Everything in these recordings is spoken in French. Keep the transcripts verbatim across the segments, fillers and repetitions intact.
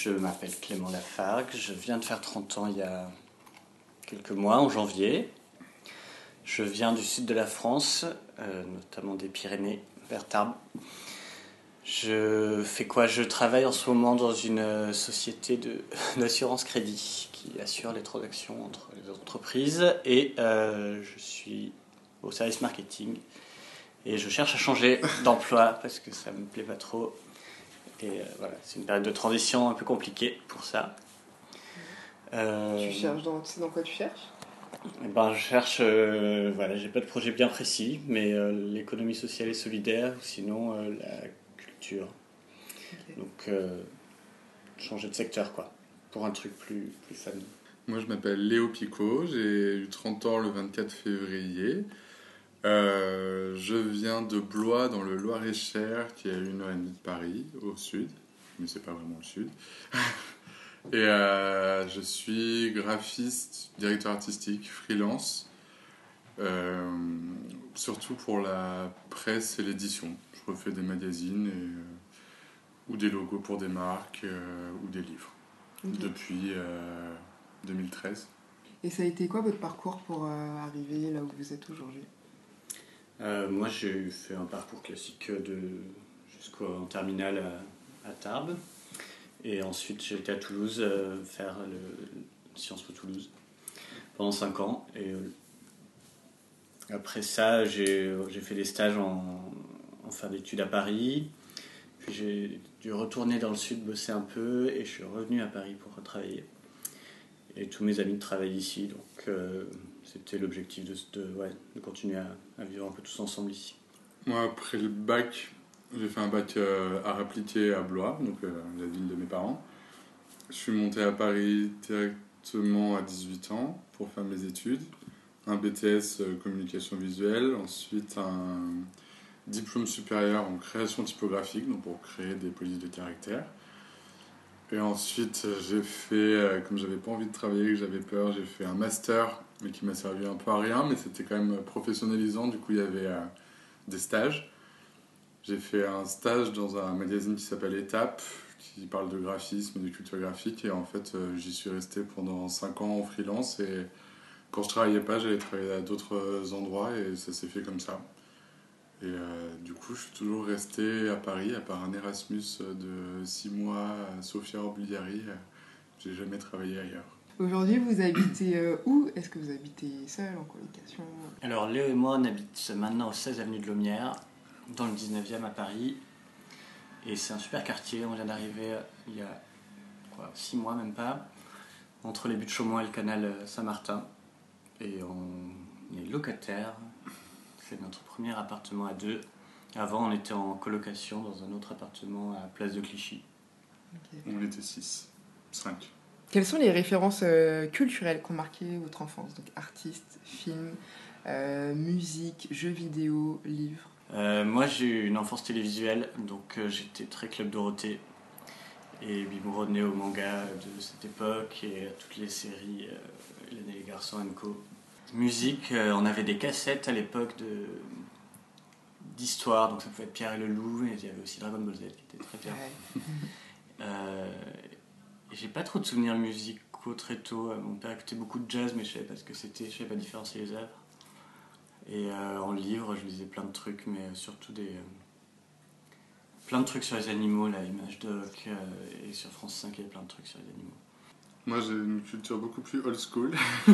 Je m'appelle Clément Lafargue, je viens de faire trente ans il y a quelques mois, en janvier. Je viens du sud de la France, euh, notamment des Pyrénées, vers Tarbes. Je fais quoi? Je travaille en ce moment dans une société de, d'assurance crédit qui assure les transactions entre les entreprises et euh, je suis au service marketing et je cherche à changer d'emploi parce que ça me plaît pas trop. Et euh, voilà, c'est une période de transition un peu compliquée pour ça. Euh, tu cherches dans, tu sais dans quoi tu cherches? Eh ben, je cherche, euh, voilà, j'ai pas de projet bien précis, mais euh, l'économie sociale et solidaire, ou sinon euh, la culture. Okay. Donc, euh, changer de secteur, quoi, pour un truc plus, plus fun. Moi, je m'appelle Léo Picot, j'ai eu trente ans le vingt-quatre février. Euh, je viens de Blois, dans le Loir-et-Cher, qui est à une heure et demie de Paris, au sud, mais c'est pas vraiment le sud. Et euh, je suis graphiste, directeur artistique, freelance, euh, surtout pour la presse et l'édition. Je refais des magazines et, euh, ou des logos pour des marques euh, ou des livres, okay. Depuis euh, deux mille treize. Et ça a été quoi votre parcours pour euh, arriver là où vous êtes aujourd'hui? euh, Moi, j'ai fait un parcours classique de, jusqu'en terminale à, à Tarbes. Et ensuite, j'ai été à Toulouse euh, faire le, le Sciences Po Toulouse pendant cinq ans. Et euh, après ça, j'ai, j'ai fait des stages en, en fin d'études à Paris. Puis j'ai dû retourner dans le sud, bosser un peu. Et je suis revenu à Paris pour retravailler. Et tous mes amis travaillent ici. Donc euh, c'était l'objectif de, de, ouais, de continuer à, à vivre un peu tous ensemble ici. Moi, après le bac, j'ai fait un bac euh, art appliqué à Blois, donc euh, la ville de mes parents. Je suis monté à Paris directement à dix-huit ans pour faire mes études. Un B T S euh, communication visuelle, ensuite un diplôme supérieur en création typographique, donc pour créer des polices de caractère. Et ensuite, j'ai fait, euh, comme j'avais pas envie de travailler, que j'avais peur, j'ai fait un master, mais qui m'a servi un peu à rien, mais c'était quand même professionnalisant, du coup il y avait euh, des stages. J'ai fait un stage dans un magazine qui s'appelle Étape, qui parle de graphisme, de culture graphique, et en fait euh, j'y suis resté pendant cinq ans en freelance, et quand je travaillais pas, j'allais travailler à d'autres endroits, et ça s'est fait comme ça. Et euh, du coup, je suis toujours resté à Paris, à part un Erasmus de six mois à Sophia Orbliari, j'ai jamais travaillé ailleurs. Aujourd'hui, vous habitez euh, où? Est-ce que vous habitez seul, en colocation? Alors, Léo et moi, on habite maintenant au seize avenue de Lomière, dans le dix-neuvième à Paris. Et c'est un super quartier, on vient d'arriver il y a quoi, six mois, même pas, entre les buts de Chaumont et le canal Saint-Martin. Et on est locataire, c'est notre premier appartement à deux. Avant, on était en colocation dans un autre appartement à Place de Clichy. Okay. On était six, cinq. Quelles sont les références euh, culturelles qui ont marqué votre enfance? Donc artistes, films, euh, musique, jeux vidéo, livres. Euh, moi, j'ai eu une enfance télévisuelle, donc euh, j'étais très Club Dorothée et biberonné au manga de cette époque et à toutes les séries, euh, Hélène et les garçons and co. Musique, euh, on avait des cassettes à l'époque de d'histoire, donc ça pouvait être Pierre et le Loup, et il y avait aussi Dragon Ball Z qui était très bien. Ouais. euh, j'ai pas trop de souvenirs musicaux très tôt. Mon père écoutait beaucoup de jazz, mais je savais pas ce que c'était, je savais pas différencier les œuvres. Et euh, en livre, je lisais plein de trucs, mais surtout des euh, plein de trucs sur les animaux, là, Image Doc, euh, et sur France cinq, il y avait plein de trucs sur les animaux. Moi, j'ai une culture beaucoup plus old school.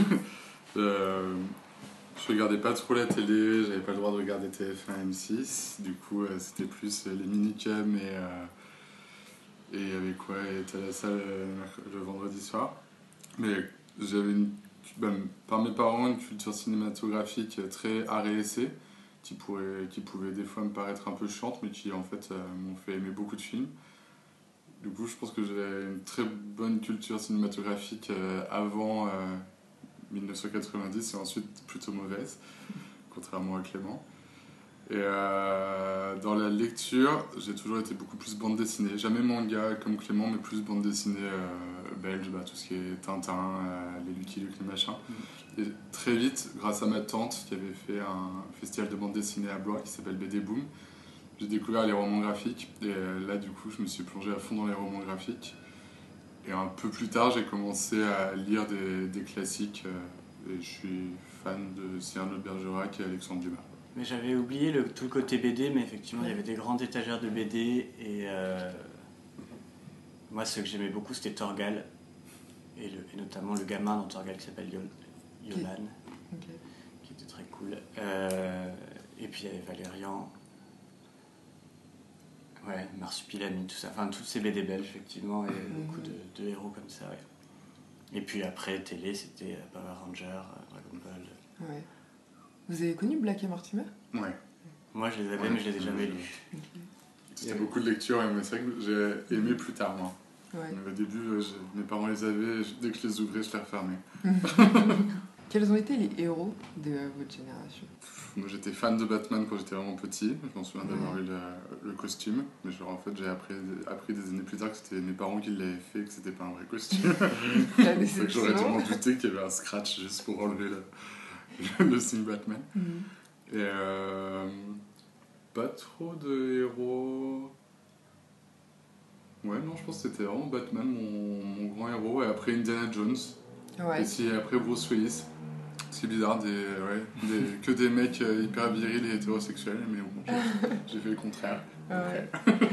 euh, je regardais pas trop la télé, j'avais pas le droit de regarder T F un M six, du coup, euh, c'était plus les minicums et euh, et il y avait quoi, il était à la salle euh, le vendredi soir. Mais j'avais une, ben, par mes parents une culture cinématographique très art et essai, qui, pourrait, qui pouvait des fois me paraître un peu chiante, mais qui en fait euh, m'ont fait aimer beaucoup de films. Du coup, je pense que j'ai une très bonne culture cinématographique euh, avant euh, dix-neuf cent quatre-vingt-dix et ensuite plutôt mauvaise, contrairement à Clément. Et euh, dans la lecture, j'ai toujours été beaucoup plus bande dessinée. Jamais manga comme Clément, mais plus bande dessinée euh, belge, bah, tout ce qui est Tintin, euh, les Lucky Luke, les machins. Et très vite, grâce à ma tante qui avait fait un festival de bande dessinée à Blois qui s'appelle B D Boom, j'ai découvert les romans graphiques. Et là, du coup, je me suis plongé à fond dans les romans graphiques. et un peu plus tard, j'ai commencé à lire des, des classiques. Euh, et je suis fan de Cyrano de Bergerac et Alexandre Dumas. Mais j'avais oublié le, tout le côté B D, mais effectivement, il y avait des grandes étagères de B D. Et euh, moi, ce que j'aimais beaucoup, c'était Torgal. Et, le, et notamment le gamin dans Torgal qui s'appelle Yol, Yolan, Okay. qui était très cool. Euh, et puis il y avait Valérian. Ouais, Marsupilami, tout ça. Enfin, toutes ces B D belges, effectivement, et Mm-hmm. beaucoup de, de héros comme ça, ouais. Et puis après, télé, c'était Power Ranger, Dragon Ball. Ouais. Vous avez connu Black et Mortimer? Ouais. Moi, je les avais, Ouais. mais je les ai jamais lus. Okay. C'était beaucoup de lectures, mais c'est vrai que j'ai aimé plus tard, moi. Ouais. Au début, j'ai- mes parents les avaient, dès que je les ouvrais, je les refermais. Quels ont été les héros de votre génération? Moi, j'étais fan de Batman quand j'étais vraiment petit. Je m'en souviens d'avoir Ouais. eu le, le costume. Mais genre, en fait, j'ai appris, appris des années plus tard que c'était mes parents qui l'avaient fait et que c'était pas un vrai costume. La C'est que j'aurais dû déception. m'en douter qu'il y avait un scratch juste pour enlever le, le signe Batman. Mhm. Et euh, pas trop de héros. Ouais, non, je pense que c'était vraiment Batman, mon, mon grand héros. Et après Indiana Jones. Ouais. Et si après Bruce Willis. C'est bizarre, des, ouais, des, que des mecs hyper virils et hétérosexuels, mais bon, j'ai, j'ai fait le contraire. Ouais.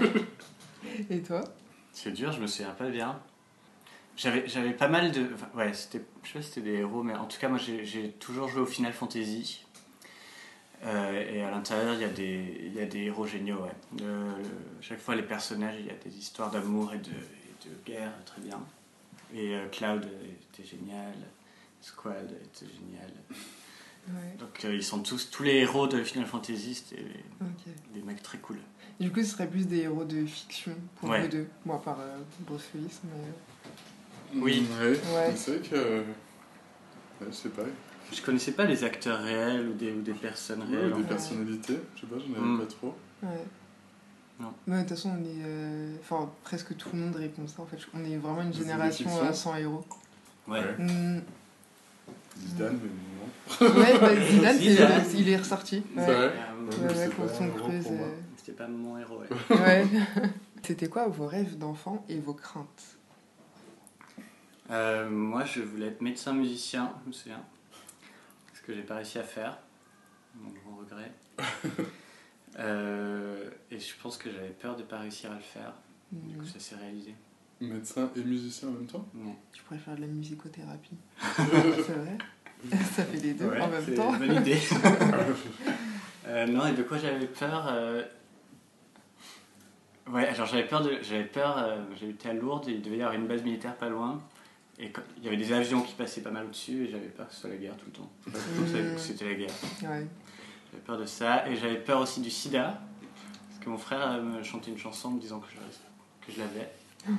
Et toi? C'est dur, je me souviens pas bien. J'avais, j'avais pas mal de... Enfin, ouais, c'était, je sais pas si c'était des héros, mais en tout cas, moi, j'ai, j'ai toujours joué au Final Fantasy. Euh, et à l'intérieur, il y a des, il y a des héros géniaux, ouais. Le, le, chaque fois, les personnages, il y a des histoires d'amour et de, et de guerre, très bien. Et euh, Cloud était génial, Squad était génial. Ouais. Donc, euh, ils sont tous... Tous les héros de Final Fantasy, c'était Ok. des mecs très cool. Du coup, ce serait plus des héros de fiction pour Ouais. vous deux. Moi, par euh, Bruce Willis, mais... Oui. Ouais, Ouais. c'est vrai que. Ouais, je sais pas. Je connaissais pas les acteurs réels ou des, ou des personnes Ouais, réelles. des en fait. personnalités, je sais pas, j'en avais Mm. pas trop. Ouais. Non. Mais de toute façon, on est... euh, Enfin, presque tout le monde répond ça, en fait. On est vraiment une C'est des génération fictions. euh, sans héros. Ouais. Ouais. Mm. Zidane, mais non. Ouais, bah, Zidane, c'est- Zidane. il est ressorti. C'est Ouais. vrai. Euh, Ouais, mais ouais, c'est pour pas Tom un héros Cruise. pour moi. euh, C'était pas mon héros, ouais. Ouais. C'était quoi vos rêves d'enfant et vos craintes? Euh, moi, je voulais être médecin-musicien, je me souviens. Ce que j'ai pas réussi à faire. Mon grand regret. euh, et je pense que j'avais peur de pas réussir à le faire. Du coup, Mm. ça s'est réalisé. Médecin et musicien en même temps. Ouais. Tu pourrais faire de la musicothérapie. C'est vrai? Ça fait les deux Ouais, en même c'est temps. une bonne idée. Euh, non, et de quoi j'avais peur euh... Ouais, alors j'avais peur de. J'avais peur. Euh, j'habitais à Lourdes et il devait y avoir une base militaire pas loin. Et quand... il y avait des avions qui passaient pas mal au-dessus et j'avais peur que ce soit la guerre tout le temps. Je pensais que c'était la guerre. Ouais. J'avais peur de ça et j'avais peur aussi du sida. Parce que mon frère euh, me chantait une chanson me disant que je, que je l'avais.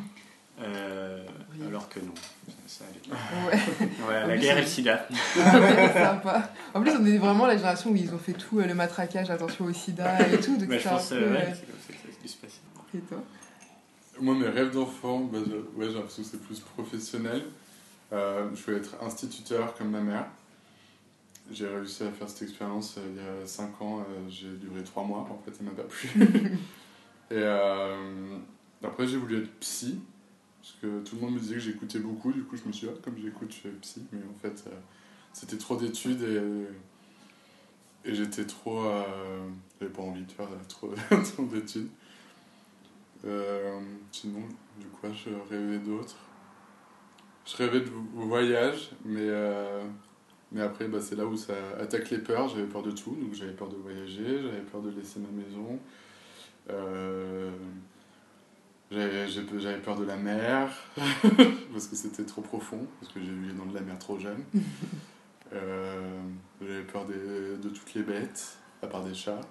Euh, Oui. Alors que non, ça, ça allait. Ouais. Voilà, En la plus, guerre et c'est- le sida. Ah ouais, sympa. En plus, on est vraiment la génération où ils ont fait tout euh, le matraquage, attention au sida et tout. Donc Bah, je c'est un pense peu, euh, ouais, euh, c'est comme ça que ça a dû se passer. Et toi? Moi, mes rêves d'enfant, bah, je- ouais, j'ai l'impression que c'est plus professionnel. Euh, je voulais être instituteur comme ma mère. J'ai réussi à faire cette expérience euh, il y a cinq ans. euh, j'ai duré trois mois, en fait, ça m'a pas plu. Et euh, après, j'ai voulu être psy. Parce que tout le monde me disait que j'écoutais beaucoup, du coup je me suis dit, ah, comme j'écoute, je fais psy. Mais en fait, euh, c'était trop d'études et, et j'étais trop. Euh, j'avais pas envie de faire euh, trop, trop d'études. Euh, sinon, du coup, je rêvais d'autres. Je rêvais de vo- voyage, mais, euh, mais après, bah, c'est là où ça attaque les peurs. J'avais peur de tout, donc j'avais peur de voyager, j'avais peur de laisser ma maison. Euh, J'avais j'ai- j'avais peur de la mer, parce que c'était trop profond, parce que j'ai vu les dents de la mer trop jeune. Euh, j'avais peur des, de toutes les bêtes, à part des chats.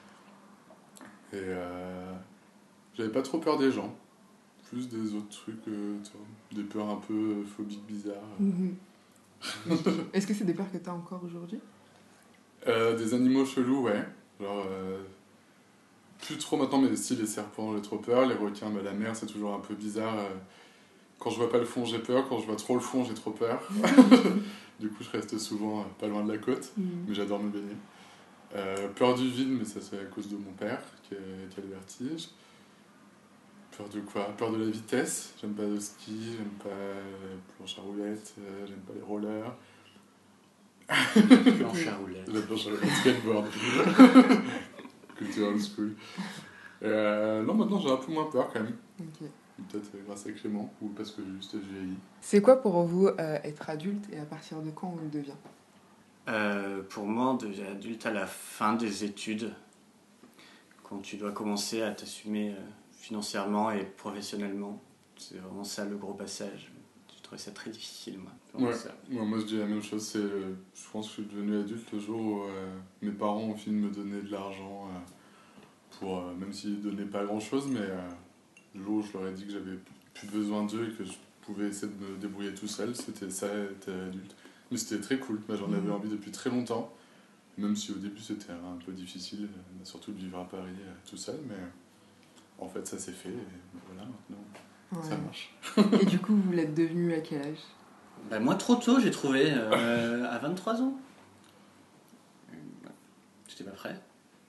Et euh, j'avais pas trop peur des gens, plus des autres trucs, euh, tu vois, des peurs un peu euh, phobiques bizarres. Mhm. Est-ce que c'est des peurs que tu as encore aujourd'hui? Euh, des animaux chelous, ouais. Genre, euh, plus trop maintenant, mais si les serpents, j'ai trop peur. Les requins, bah, la mer, c'est toujours un peu bizarre. Euh, quand je vois pas le fond, j'ai peur. Quand je vois trop le fond, j'ai trop peur. Du coup, je reste souvent euh, pas loin de la côte, Mhm. mais j'adore me baigner. Euh, peur du vide, mais ça c'est à cause de mon père qui a, qui a le vertige. Peur de quoi? Peur de la vitesse. J'aime pas le ski, j'aime pas la planche à roulettes, euh, j'aime pas les rollers. Planche à roulettes. La planche à roulettes, skateboard. Culture old school. Euh, non, maintenant j'ai un peu moins peur quand même. Ok. Peut-être grâce à Clément, ou parce que juste j'ai vieilli. C'est quoi pour vous euh, être adulte et à partir de quand on le devient? Euh, pour moi, on devient adulte à la fin des études, quand tu dois commencer à t'assumer euh, financièrement et professionnellement. C'est vraiment ça le gros passage. Je trouvais ça très difficile, moi. Ouais. Ça. Ouais, moi je dis la même chose, c'est, euh, je pense que je suis devenu adulte le jour où euh, mes parents ont fini de me donner de l'argent, euh, pour, euh, même s'ils ne donnaient pas grand chose, mais euh, le jour où je leur ai dit que j'avais plus besoin d'eux et que je pouvais essayer de me débrouiller tout seul, c'était ça, être adulte. Mais c'était très cool, moi, j'en avais Mmh. envie depuis très longtemps, même si au début c'était un peu difficile, euh, surtout de vivre à Paris euh, tout seul, mais euh, en fait ça s'est fait et voilà, maintenant Ouais. ça marche. Et du coup, vous l'êtes devenu à quel âge? Bah, moi, trop tôt, j'ai trouvé, euh, à vingt-trois ans. Euh, J'étais pas prêt.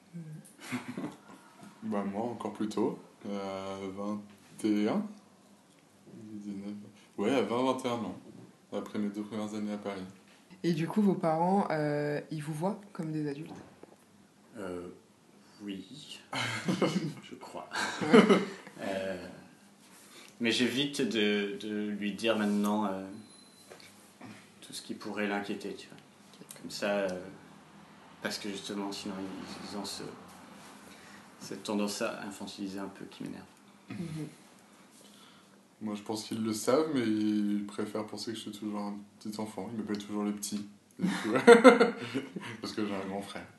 Bah moi encore plus tôt, à vingt et un, dix-neuf, ouais à vingt vingt et un ans, après mes deux premières années à Paris. Et du coup, vos parents, euh, ils vous voient comme des adultes? Euh, oui, je crois. euh, mais j'évite de, de lui dire maintenant euh, tout ce qui pourrait l'inquiéter, tu vois. Comme ça, euh, parce que justement, sinon, ils, ils ont ce, cette tendance à infantiliser un peu qui m'énerve. Mhm. Moi je pense qu'ils le savent, mais ils préfèrent penser que je suis toujours un petit enfant, ils m'appellent toujours le petit. Et du coup, parce que j'ai un grand frère.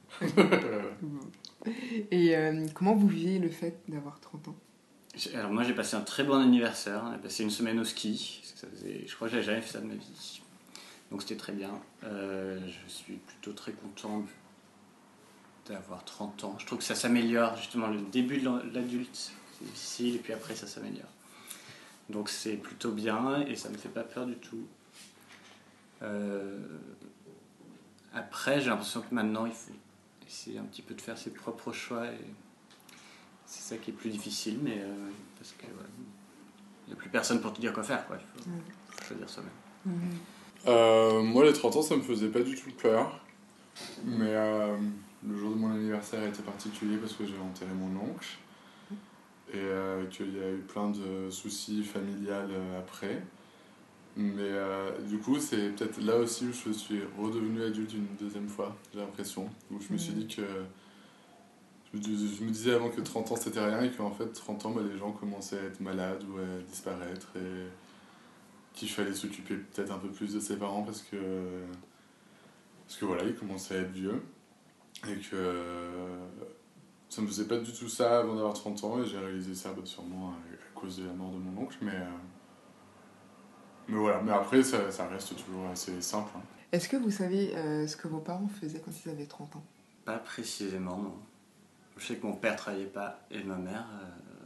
Et euh, comment vous vivez le fait d'avoir trente ans? Alors moi, j'ai passé un très bon anniversaire. On a passé une semaine au ski. Ça faisait, je crois que j'avais jamais fait ça de ma vie. Donc c'était très bien. Euh, je suis plutôt très content d'avoir trente ans. Je trouve que ça s'améliore, justement, le début de l'adulte, c'est difficile, et puis après ça s'améliore. Donc c'est plutôt bien, et ça me fait pas peur du tout. Euh... Après, j'ai l'impression que maintenant, il faut essayer un petit peu de faire ses propres choix, et c'est ça qui est plus difficile, mais euh, parce que ouais, il n'y a plus personne pour te dire quoi faire, quoi. Il faut, Mmh. faut choisir soi-même. Mmh. Euh, moi les trente ans ça me faisait pas du tout peur, mais euh, le jour de mon anniversaire a été particulier parce que j'ai enterré mon oncle et euh, qu'il y a eu plein de soucis familiales euh, après. Mais euh, du coup c'est peut-être là aussi où je suis redevenu adulte une deuxième fois, j'ai l'impression, où je me suis dit que je me, je me disais avant que trente ans c'était rien et qu'en fait trente ans bah, les gens commençaient à être malades ou à disparaître et qu'il fallait s'occuper peut-être un peu plus de ses parents parce que parce que voilà, ils commençaient à être vieux et que euh, ça me faisait pas du tout ça avant d'avoir trente ans et j'ai réalisé ça bah, sûrement à, à cause de la mort de mon oncle, mais euh, mais voilà, mais après ça, ça reste toujours assez simple, hein. Est-ce que vous savez euh, ce que vos parents faisaient quand ils avaient trente ans? Pas précisément, non. Je sais que mon père travaillait pas et ma mère. Euh...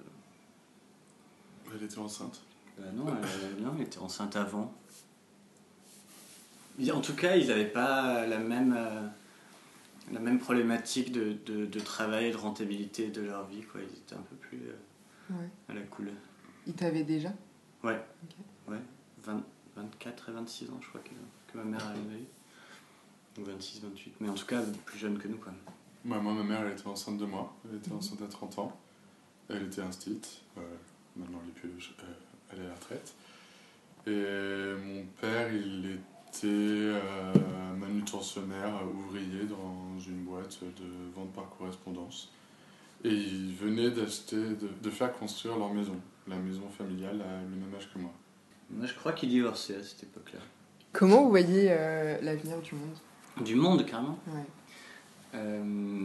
Elle était enceinte. Bah non, elle, non, elle était enceinte avant. En tout cas, ils n'avaient pas la même, euh, la même problématique de, de, de travail et de rentabilité de leur vie, quoi. Ils étaient un peu plus euh, Ouais. à la cool. Ils t'avaient déjà? Ouais. Ok. Ouais. vingt, vingt-quatre et vingt-six ans, je crois que, que ma mère avait eu. Ou vingt-six, vingt-huit. Mais en tout cas, plus jeune que nous, quoi. Bah, moi, ma mère, elle était enceinte de moi. Elle était Mhm. enceinte à trente ans. Elle était instite. Euh, maintenant, elle est, plus, euh, elle est à la retraite. Et mon père, il était euh, manutentionnaire, ouvrier dans une boîte de vente par correspondance. Et il venait d'acheter, de, de faire construire leur maison. La maison familiale à le même âge que moi. Moi, je crois qu'ils divorçaient à cette époque-là. Comment vous voyez euh, l'avenir du monde? Du monde, carrément. Ouais. Euh,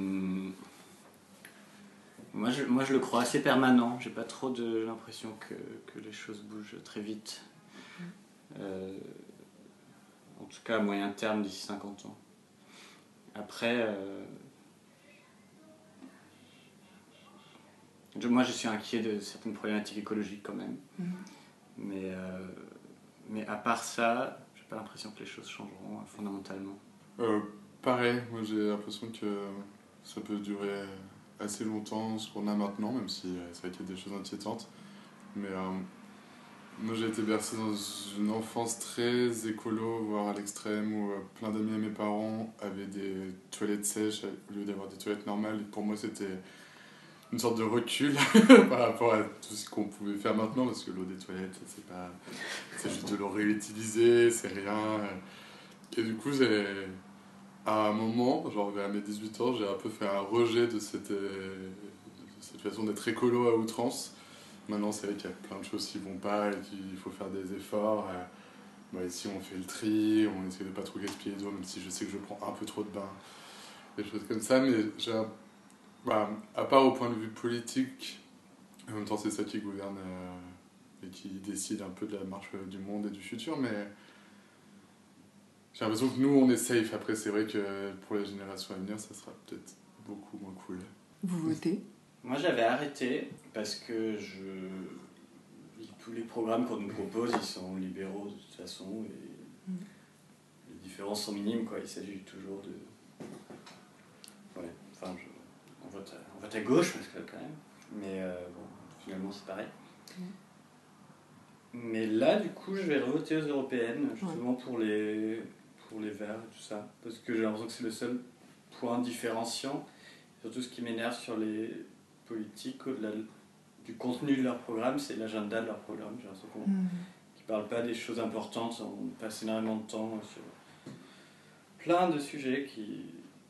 moi, je, moi, je le crois assez permanent. J'ai pas trop de l'impression que, que les choses bougent très vite. Euh, en tout cas, à moyen terme, d'ici cinquante ans. Après, euh, je, moi, je suis inquiet de certaines problématiques écologiques quand même. Mmh. Mais, euh, mais à part ça, j'ai pas l'impression que les choses changeront euh, fondamentalement. Euh, pareil, moi j'ai l'impression que ça peut durer assez longtemps ce qu'on a maintenant, même si euh, ça a été des choses inquiétantes. Mais euh, moi, j'ai été bercé dans une enfance très écolo, voire à l'extrême, où euh, plein d'amis à mes parents avaient des toilettes sèches au lieu d'avoir des toilettes normales. Et pour moi, c'était une sorte de recul par rapport à tout ce qu'on pouvait faire maintenant, parce que l'eau des toilettes, c'est pas, c'est juste de l'eau réutilisée, c'est rien. Et du coup, j'ai, à un moment, genre vers mes dix-huit ans, j'ai un peu fait un rejet de cette, euh, de cette façon d'être écolo à outrance. Maintenant, c'est vrai qu'il y a plein de choses qui vont pas et qu'il faut faire des efforts. Euh, bah, ici, on fait le tri, on essaie de pas trop gaspiller d'eau, même si je sais que je prends un peu trop de bains, des choses comme ça. Mais j'ai un Bah, à part au point de vue politique, en même temps c'est ça qui gouverne euh, et qui décide un peu de la marche du monde et du futur, mais j'ai l'impression que nous on est safe. Après c'est vrai que pour les générations à venir ça sera peut-être beaucoup moins cool. Vous votez? Moi j'avais arrêté parce que je... tous les programmes qu'on nous propose ils sont libéraux de toute façon et mm. les différences sont minimes quoi. Il s'agit toujours de... Ouais, enfin je... On vote, à, on vote à gauche, parce que quand même. Mais euh, bon, finalement, c'est pareil. Mmh. Mais là, du coup, je vais revoter aux européennes, justement ouais. pour, les, pour les Verts et tout ça. Parce que j'ai l'impression que c'est le seul point différenciant. Surtout ce qui m'énerve sur les politiques, au-delà du contenu de leur programme, c'est l'agenda de leur programme. J'ai l'impression qu'on, mmh. qu'ils ne parlent pas des choses importantes. On passe énormément de temps sur plein de sujets qui...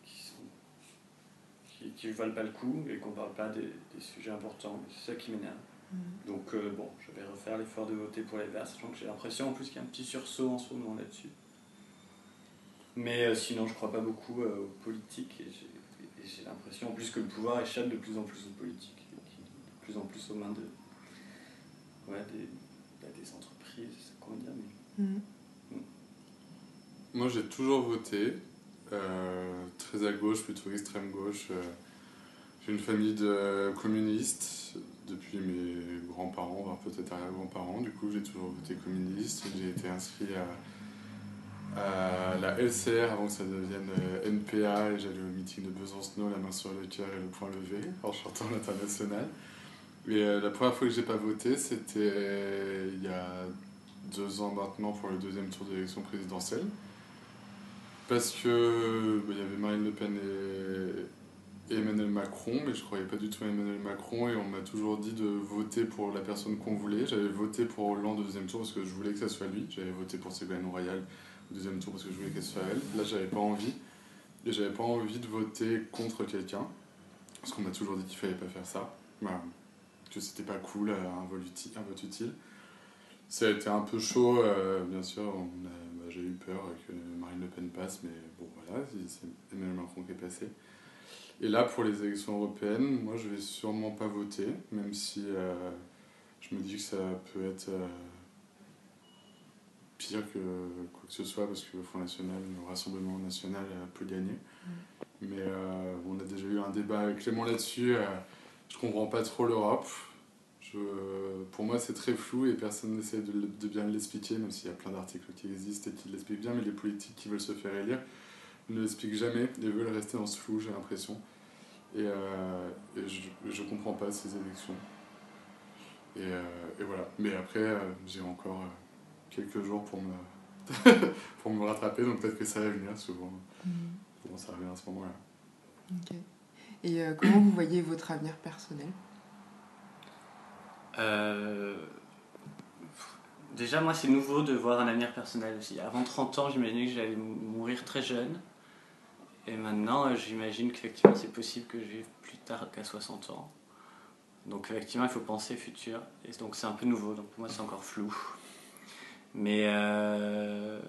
qui ne valent pas le coup et qu'on ne parle pas des, des sujets importants. C'est ça qui m'énerve. Mmh. Donc euh, bon, je vais refaire l'effort de voter pour les Verts, sachant que j'ai l'impression en plus qu'il y a un petit sursaut en ce moment là-dessus. Mais euh, sinon, je ne crois pas beaucoup euh, aux politiques et j'ai, et j'ai l'impression en plus que le pouvoir échappe de plus en plus aux politiques, qui, de plus en plus aux mains de, ouais, des, bah, des entreprises, c'est ça qu'on va dire. Mais... Mmh. Mmh. Moi, j'ai toujours voté. Euh, très à gauche, plutôt extrême gauche. Euh, j'ai une famille de communistes depuis mes grands-parents, voire peut-être arrière-grands-parents. Du coup, j'ai toujours voté communiste. J'ai été inscrit à, à la L C R avant que ça devienne N P A et j'allais au meeting de Besancenot, la main sur le cœur et le poing levé, en chantant l'international. Et euh, la première fois que j'ai pas voté, c'était il y a deux ans maintenant pour le deuxième tour de l'élection présidentielle. Parce que bah, y avait Marine Le Pen et, et Emmanuel Macron, mais je croyais pas du tout à Emmanuel Macron et on m'a toujours dit de voter pour la personne qu'on voulait. J'avais voté pour Hollande au deuxième tour parce que je voulais que ça soit lui. J'avais voté pour Ségolène Royal au deuxième tour parce que je voulais qu'elle soit elle. Là, j'avais pas envie. Et j'avais pas envie de voter contre quelqu'un parce qu'on m'a toujours dit qu'il fallait pas faire ça. Bah, que c'était pas cool, un vote utile. Un vote utile. Ça a été un peu chaud, euh, bien sûr. On a, bah, j'ai eu peur que Marine Le Pen passe, mais bon, voilà, c'est Emmanuel Macron qui est passé. Et là, pour les élections européennes, moi, je vais sûrement pas voter, même si euh, je me dis que ça peut être euh, pire que quoi que ce soit, parce que le Front National, le Rassemblement National peut gagner. Mmh. Mais euh, on a déjà eu un débat avec Clément là-dessus. Euh, je comprends pas trop l'Europe. Je, pour moi, c'est très flou et personne n'essaie de, de bien l'expliquer, même s'il y a plein d'articles qui existent et qui l'expliquent bien, mais les politiques qui veulent se faire élire ne l'expliquent jamais et veulent rester dans ce flou, j'ai l'impression. Et, euh, et je, je comprends pas ces élections. Et, euh, et voilà. Mais après, euh, j'ai encore euh, quelques jours pour me, pour me rattraper, donc peut-être que ça va venir souvent. Mmh. Souvent, ça revient à ce moment-là. Ok. Et euh, comment vous voyez votre avenir personnel ? Euh... Déjà, moi, c'est nouveau de voir un avenir personnel aussi. Avant trente ans, j'imaginais que j'allais mourir très jeune. Et maintenant, j'imagine qu'effectivement, c'est possible que je vive plus tard qu'à soixante ans. Donc, effectivement, il faut penser futur. Et donc, c'est un peu nouveau. Donc, pour moi, c'est encore flou. Mais... Euh...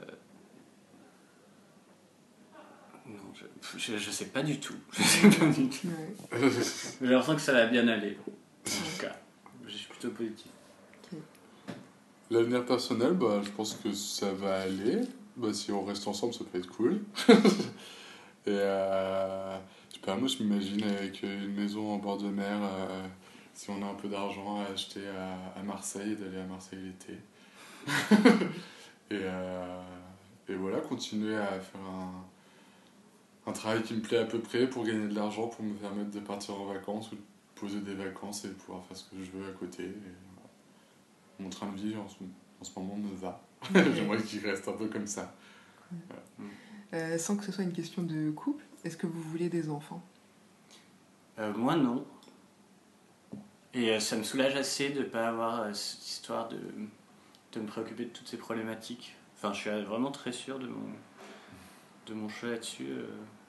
Non, je, je, je sais pas du tout. Je sais pas du tout. Ouais. J'ai l'impression que ça va bien aller. En tout cas. Je suis plutôt positif. Okay. L'avenir personnel, bah, je pense que ça va aller. Bah, si on reste ensemble, ça peut être cool. Et euh, je sais pas, moi je m'imagine avec une maison en bord de mer, euh, si on a un peu d'argent à acheter à, à Marseille, d'aller à Marseille l'été. et, euh, et voilà, continuer à faire un, un travail qui me plaît à peu près pour gagner de l'argent, pour me permettre de partir en vacances ou de poser des vacances et pouvoir faire ce que je veux à côté. Et, mon train de vie en ce, en ce moment me va. J'aimerais qu'il reste un peu comme ça. Voilà. Euh, sans que ce soit une question de couple, est-ce que vous voulez des enfants ? Euh, moi, non. Et euh, ça me soulage assez de ne pas avoir euh, cette histoire de, de me préoccuper de toutes ces problématiques. Enfin, je suis vraiment très sûr de mon, de mon choix là-dessus. Euh.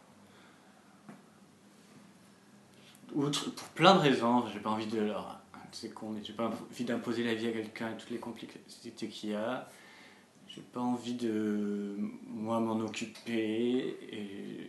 Outre, pour plein de raisons, j'ai pas envie de leur... C'est con, mais j'ai pas envie d'imposer la vie à quelqu'un et toutes les complexités qu'il y a. J'ai pas envie de, moi, m'en occuper. Et,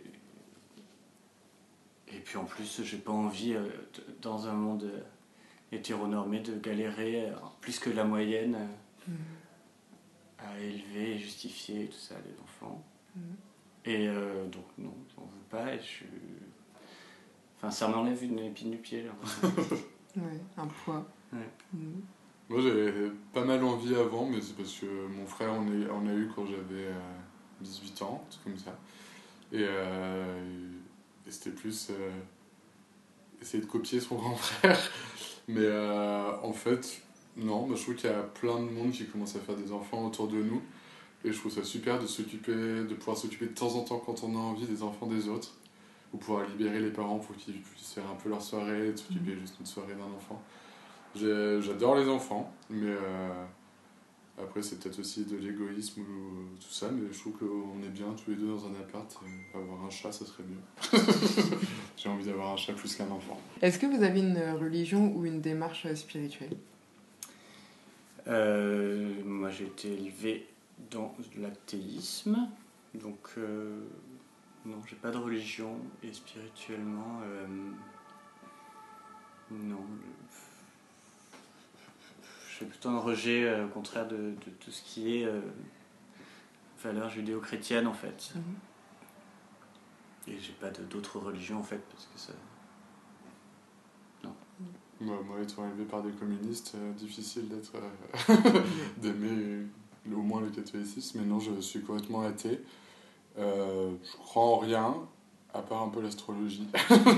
et puis en plus, j'ai pas envie, euh, de, dans un monde hétéronormé, de galérer euh, plus que la moyenne euh, mmh. à élever et justifier tout ça, les enfants. Mmh. Et euh, donc, non, j'en veux pas. Et je suis... Enfin, ça m'enlève une épine du pied. Ouais, un poids. Ouais. Mmh. Moi, j'avais pas mal envie avant, mais c'est parce que mon frère en a, en a eu quand j'avais euh, dix-huit ans, tout comme ça. Et, euh, et c'était plus euh, essayer de copier son grand frère. Mais euh, en fait, non, moi, je trouve qu'il y a plein de monde qui commence à faire des enfants autour de nous. Et je trouve ça super de s'occuper, de pouvoir s'occuper de temps en temps quand on a envie des enfants des autres. Ou pouvoir libérer les parents pour qu'ils puissent faire un peu leur soirée, de s'occuper mmh. juste d'une soirée d'un enfant. J'ai, j'adore les enfants, mais euh, après c'est peut-être aussi de l'égoïsme ou tout ça, mais je trouve qu'on est bien tous les deux dans un appart. Euh, avoir un chat, ça serait mieux. J'ai envie d'avoir un chat plus qu'un enfant. Est-ce que vous avez une religion ou une démarche spirituelle ? euh, Moi j'ai été élevé dans l'athéisme, donc euh, non, j'ai pas de religion, et spirituellement, euh, non. Je fais plutôt un rejet, euh, au contraire, de, de tout ce qui est euh, valeurs judéo-chrétiennes, en fait. Mm-hmm. Et j'ai pas de, d'autres religions, en fait, parce que ça... Non. Moi, moi étant élevé par des communistes, euh, difficile d'être... Euh, d'aimer au moins le catholicisme, mais non, je suis complètement athée. Euh, je crois en rien, à part un peu l'astrologie.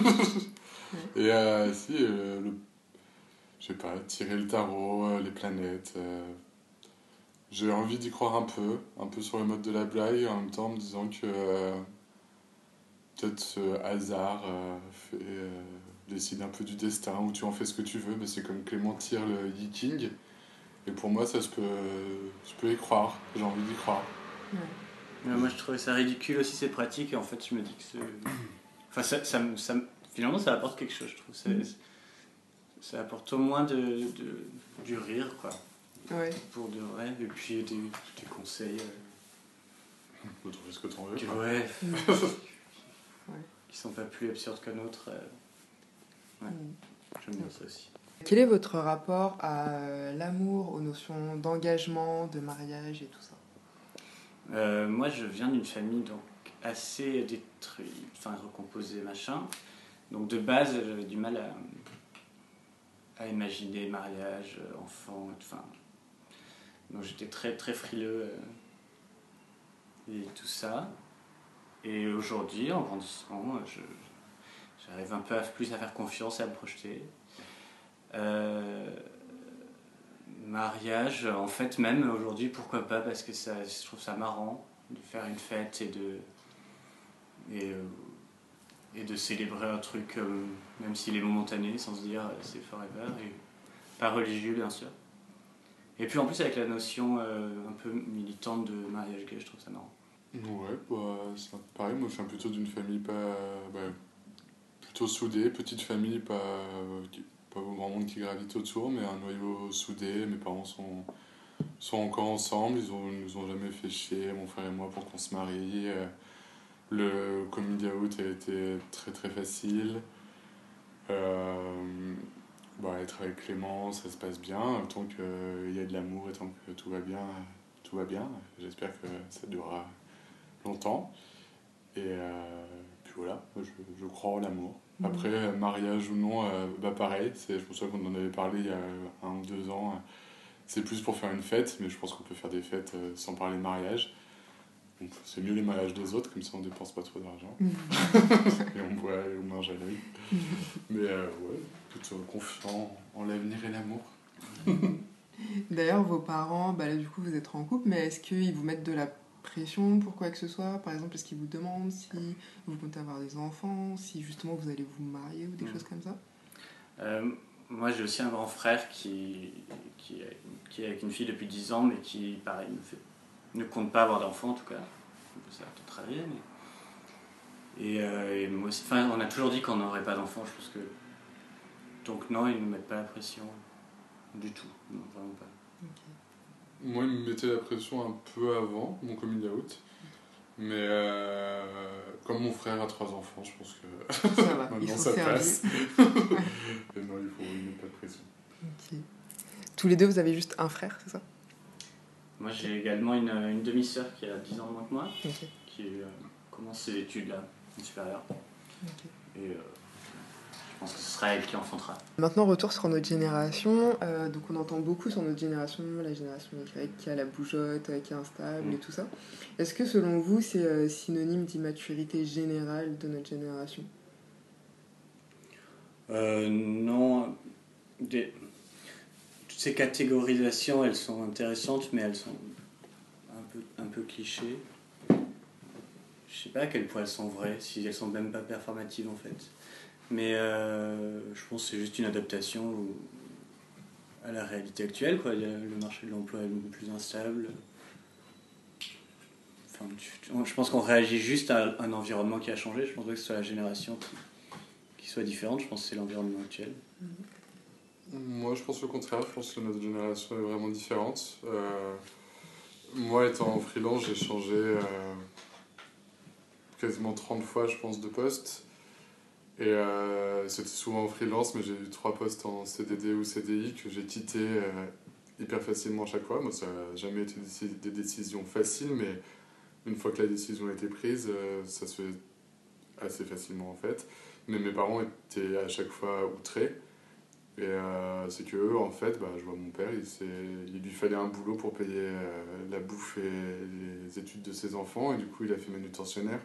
Et euh, si, euh, le... je sais pas, tirer le tarot, euh, les planètes... Euh... J'ai envie d'y croire un peu, un peu sur le mode de la blague, en même temps en me disant que euh, peut-être ce hasard euh, fait, euh, décide un peu du destin, où tu en fais ce que tu veux, mais c'est comme Clément tire le Yi King, et pour moi ça je peux, je peux y croire, j'ai envie d'y croire. Ouais. Ouais, moi je trouvais ça ridicule aussi ces pratiques, et en fait je me dis que c'est... Enfin ça, ça, ça, finalement ça apporte quelque chose, je trouve. C'est, mm. Ça apporte au moins de, de, du rire, quoi. Ouais. Pour de vrai, et puis des, des conseils. Euh, Vous trouvez ce que t'en veux. Que, ouais. Mmh. Ouais. Qui sont pas plus absurdes qu'un autre. Euh, ouais. Mmh. J'aime bien ça aussi. Quel est votre rapport à l'amour, aux notions d'engagement, de mariage et tout ça ? euh, Moi, je viens d'une famille donc assez détruite, enfin recomposée, machin. Donc de base, j'avais du mal à, à imaginer mariage, enfant, enfin. Donc j'étais très très frileux euh, et tout ça. Et aujourd'hui, en grandissant, je, j'arrive un peu à, plus à faire confiance et à me projeter. Euh, mariage, en fait, même aujourd'hui, pourquoi pas, parce que ça, je trouve ça marrant de faire une fête et de, et, euh, et de célébrer un truc, euh, même s'il est momentané, sans se dire euh, c'est forever, et pas religieux bien sûr. Et puis en plus avec la notion euh, un peu militante de mariage gay, je trouve ça marrant. Ouais, bah, c'est pareil, moi je viens plutôt d'une famille pas, bah, plutôt soudée, petite famille, pas, pas grand monde qui gravite autour, mais un noyau soudé. Mes parents sont, sont encore ensemble, ils ne nous ont jamais fait chier, mon frère et moi, pour qu'on se marie. Le coming out a été très très facile. Euh, bah, être avec Clément, ça se passe bien, tant qu'il y a de l'amour et tant que tout va bien, tout va bien. J'espère que ça durera longtemps. Et euh, puis voilà, je, je crois en l'amour. Mmh. Après, mariage ou non, euh, bah pareil, c'est, je me souviens qu'on en avait parlé il y a un ou deux ans. C'est plus pour faire une fête, mais je pense qu'on peut faire des fêtes sans parler de mariage. Donc, c'est mieux les mariages des autres, comme ça on dépense pas trop d'argent. Mmh. Et on boit et on mange à l'œil. Mmh. Mais euh, ouais, plutôt confiant en l'avenir et l'amour. D'ailleurs, vos parents, bah là, du coup, vous êtes en couple, mais est-ce qu'ils vous mettent de la pression pour quoi que ce soit? Par exemple, est-ce qu'ils vous demandent si vous comptez avoir des enfants, si justement vous allez vous marier ou des Mm. choses comme ça? Euh, Moi, j'ai aussi un grand frère qui, qui, est, qui est avec une fille depuis dix ans, mais qui, pareil, ne, fait, ne compte pas avoir d'enfant, en tout cas. Ça va peut-être travailler, mais... Et, euh, et moi aussi, enfin, on a toujours dit qu'on n'aurait pas d'enfant, je pense que... Donc non, ils ne nous mettent pas la pression du tout, non, vraiment pas. Ok. Moi, ils me mettaient la pression un peu avant mon coming out. Mais euh, comme mon frère a trois enfants, je pense que Ça va, ils maintenant sont ça servis. passe. Et non, il faut il met pas de pression. Ok. Tous les deux, vous avez juste un frère, c'est ça? Moi, j'ai également une, une demi-sœur qui a dix ans de moins que moi, Ok. qui euh, commence ses études là, en supérieur. Ok. Et euh, je pense que ce sera elle qui enfantera. Maintenant, retour sur notre génération. Euh, donc, on entend beaucoup sur notre génération, la génération Y qui a la bougeotte, euh, qui est instable Mm. et tout ça. Est-ce que selon vous, c'est euh, synonyme d'immaturité générale de notre génération? Euh, non, des... toutes ces catégorisations, elles sont intéressantes, mais elles sont un peu, un peu clichés. Je sais pas à quel point elles sont vraies, si elles sont même pas performatives en fait. Mais euh, je pense que c'est juste une adaptation au- à la réalité actuelle, quoi. Il y a- Le marché de l'emploi est plus instable. Enfin, tu- tu- je pense qu'on réagit juste à un environnement qui a changé. Je pense pas que ce soit la génération qui, qui soit différente. Je pense que c'est l'environnement actuel. Moi, je pense le contraire. Je pense que notre génération est vraiment différente. Euh, moi, étant en freelance, j'ai changé euh, quasiment trente fois, je pense, de poste. Et euh, c'était souvent en freelance, mais j'ai eu trois postes en C D D ou C D I que j'ai quitté euh, hyper facilement à chaque fois. Moi, ça n'a jamais été des, des décisions faciles, mais une fois que la décision a été prise, euh, ça se fait assez facilement en fait. Mais mes parents étaient à chaque fois outrés. Et euh, c'est que eux, en fait, bah, je vois mon père, il, s'est- il lui fallait un boulot pour payer euh, la bouffe et les études de ses enfants, et du coup, il a fait manutentionnaire.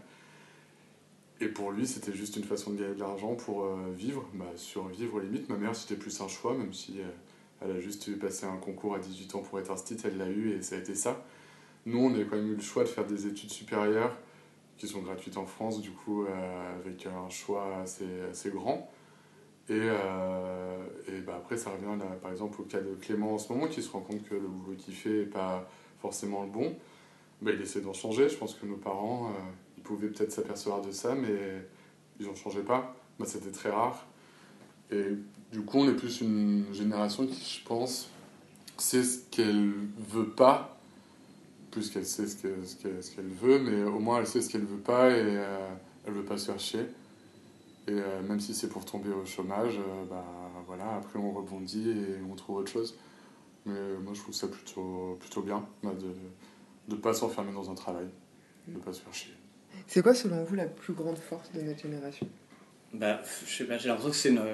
Et pour lui, c'était juste une façon de gagner de l'argent pour euh, vivre, bah, survivre limite. Ma mère, c'était plus un choix, même si euh, elle a juste passé un concours à dix-huit ans pour être artiste, elle l'a eu et ça a été ça. Nous, on a quand même eu le choix de faire des études supérieures qui sont gratuites en France, du coup, euh, avec un choix assez, assez grand. Et, euh, et bah après, ça revient là, par exemple au cas de Clément en ce moment, qui se rend compte que le boulot qu'il fait n'est pas forcément le bon. Bah, il essaie d'en changer. Je pense que nos parents, euh, ils pouvaient peut-être s'apercevoir de ça, mais ils n'en changeaient pas. Bah, c'était très rare. Et du coup, on est plus une génération qui, je pense, sait ce qu'elle veut pas, plus qu'elle sait ce qu'elle, ce qu'elle, ce qu'elle veut, mais au moins elle sait ce qu'elle veut pas et euh, elle veut pas se faire chier. Et euh, même si c'est pour tomber au chômage, euh, bah voilà, après on rebondit et on trouve autre chose. Mais euh, moi je trouve ça plutôt, plutôt bien bah, de ne pas s'enfermer dans un travail, de ne pas se faire chier. C'est quoi, selon vous, la plus grande force de notre génération? Bah, je sais pas, j'ai l'impression que c'est une...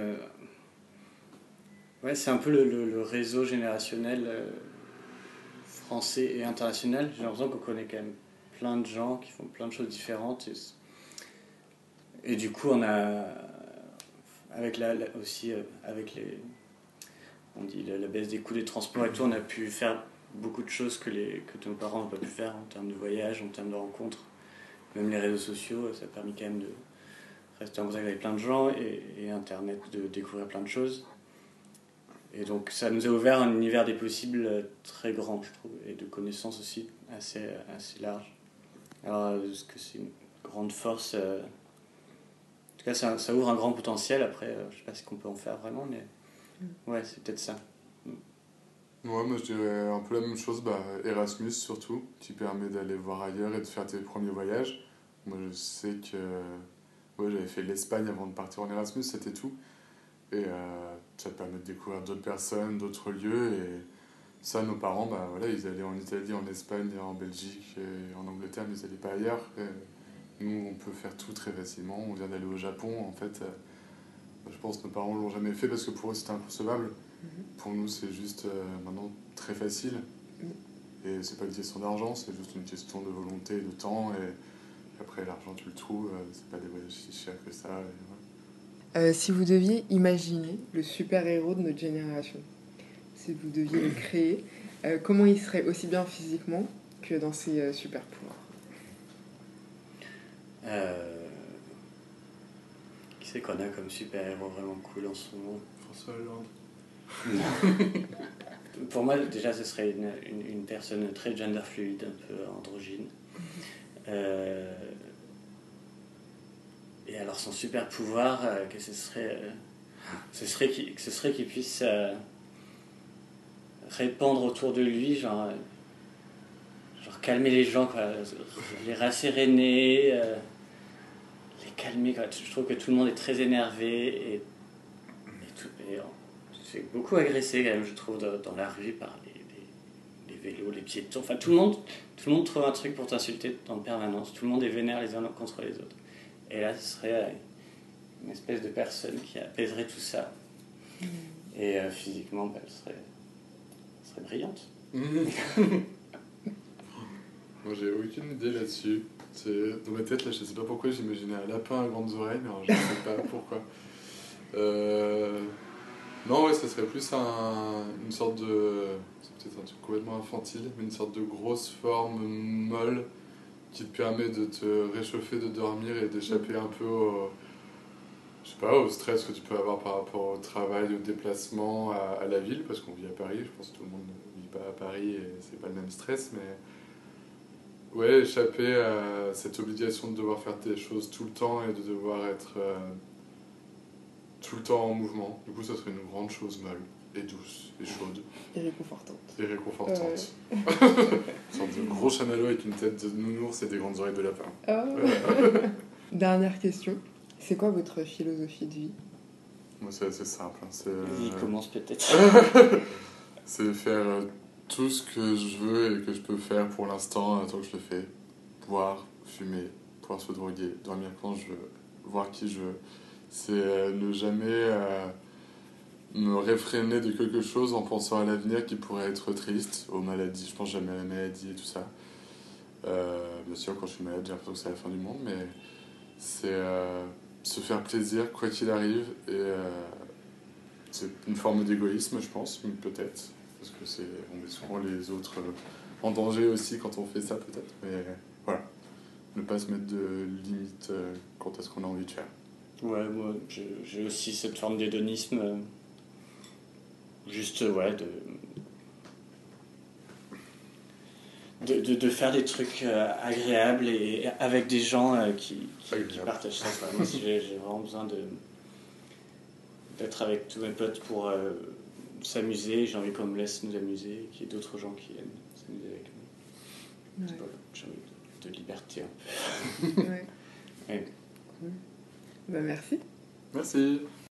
ouais, c'est un peu le, le- le réseau générationnel euh, français et international. J'ai l'impression qu'on connaît quand même plein de gens qui font plein de choses différentes. Et, et du coup, on a, avec la, la- aussi, euh, avec les, on dit la, la baisse des coûts des transports et tout, on a pu faire beaucoup de choses que, les, que nos parents n'ont pas pu faire en termes de voyage, en termes de rencontres. Même les réseaux sociaux, ça a permis quand même de rester en contact avec plein de gens et, et Internet de découvrir plein de choses. Et donc ça nous a ouvert un univers des possibles très grand, je trouve, et de connaissances aussi assez, assez large. Alors, est-ce que c'est une grande force euh... En tout cas, ça, ça ouvre un grand potentiel. Après, euh, je sais pas ce qu'on peut en faire vraiment, mais ouais, c'est peut-être ça. Ouais, moi je dirais un peu la même chose, bah, Erasmus surtout, qui permet d'aller voir ailleurs et de faire tes premiers voyages. Moi je sais que ouais, j'avais fait l'Espagne avant de partir en Erasmus, c'était tout. Et euh, ça te permet de découvrir d'autres personnes, d'autres lieux. Et ça, nos parents, bah, voilà, ils allaient en Italie, en Espagne, en Belgique et en Angleterre, mais ils n'allaient pas ailleurs. Et nous, on peut faire tout très facilement. On vient d'aller au Japon, en fait. Euh, je pense que nos parents ne l'ont jamais fait parce que pour eux, c'était inconcevable. Mm-hmm. Pour nous, c'est juste euh, maintenant très facile. Mm. Et c'est pas une question d'argent, c'est juste une question de volonté et de temps. Et après, l'argent, tu le trouves. Euh, c'est pas des voyages si chers que ça. Et, ouais. Euh, si vous deviez imaginer le super-héros de notre génération, si vous deviez le créer, euh, comment il serait aussi bien physiquement que dans ses euh, super pouvoirs? Euh... Qui c'est qu'on a comme super-héros vraiment cool en ce moment? François Hollande. Pour moi, déjà, ce serait une, une, une personne très gender fluide, un peu androgyne. Euh... Et alors, son super pouvoir, euh, que ce serait, euh, ce serait qu'il, que ce serait qu'il puisse euh, répandre autour de lui, genre, euh, genre calmer les gens, quoi, les rasséréner, euh, les calmer, quoi. Je trouve que tout le monde est très énervé et, et, tout, et on se fait beaucoup agresser, quand même, je trouve, dans, dans la rue par les, les, les vélos, les piétons. Enfin, tout le monde, tout le monde trouve un truc pour t'insulter en permanence. Tout le monde est vénère les uns contre les autres. Et là, ce serait une espèce de personne qui apaiserait tout ça. Mmh. Et euh, physiquement, bah, elle, serait, elle serait brillante. Mmh. Moi, j'ai aucune idée là-dessus. C'est... Dans ma tête, là, je sais pas pourquoi, j'imaginais un lapin à grandes oreilles, mais alors, je sais pas pourquoi. Euh... Non, ouais, ça serait plus un... une sorte de... C'est peut-être un truc complètement infantile, mais une sorte de grosse forme molle qui te permet de te réchauffer, de dormir et d'échapper un peu au, je sais pas, au stress que tu peux avoir par rapport au travail, au déplacement, à, à la ville, parce qu'on vit à Paris, je pense que tout le monde ne vit pas à Paris et c'est pas le même stress, mais ouais, échapper à cette obligation de devoir faire des choses tout le temps et de devoir être euh, tout le temps en mouvement. Du coup, ça serait une grande chose molle et douce et chaude. Et réconfortante. Et réconfortante. Euh... Une sorte de gros chamallow avec une tête de nounours et des grandes oreilles de lapin. Oh. Dernière question. C'est quoi votre philosophie de vie? Moi, c'est assez simple. Hein. C'est, Vas-y, euh... commence peut-être. c'est faire euh, tout ce que je veux et que je peux faire pour l'instant, tant que je le fais. Boire, fumer, pouvoir se droguer, dormir quand je veux, voir qui je veux. C'est euh, ne jamais euh, me réfréner de quelque chose en pensant à l'avenir qui pourrait être triste, aux maladies. Je pense jamais à la maladie et tout ça. Euh, bien sûr, quand je suis malade, j'ai l'impression que c'est la fin du monde, mais c'est euh, se faire plaisir quoi qu'il arrive. Et euh, c'est une forme d'égoïsme, je pense, peut-être, parce que c'est, on met souvent les autres en danger aussi quand on fait ça, peut-être. Mais voilà, ne pas se mettre de limites quant à ce qu'on a envie de faire. Ouais, moi, j'ai, j'ai aussi cette forme d'hédonisme, euh, juste, ouais, de... De, de, de faire des trucs euh, agréables et avec des gens euh, qui, qui, qui partagent ça. Quoi. Moi, j'ai, j'ai vraiment besoin de, d'être avec tous mes potes pour euh, s'amuser. J'ai envie qu'on me laisse nous amuser, qu'il y ait d'autres gens qui aiment s'amuser avec nous. Ouais. Pas, j'ai envie de, de liberté un peu. Ouais. Ouais. Cool. Bah, merci. Merci.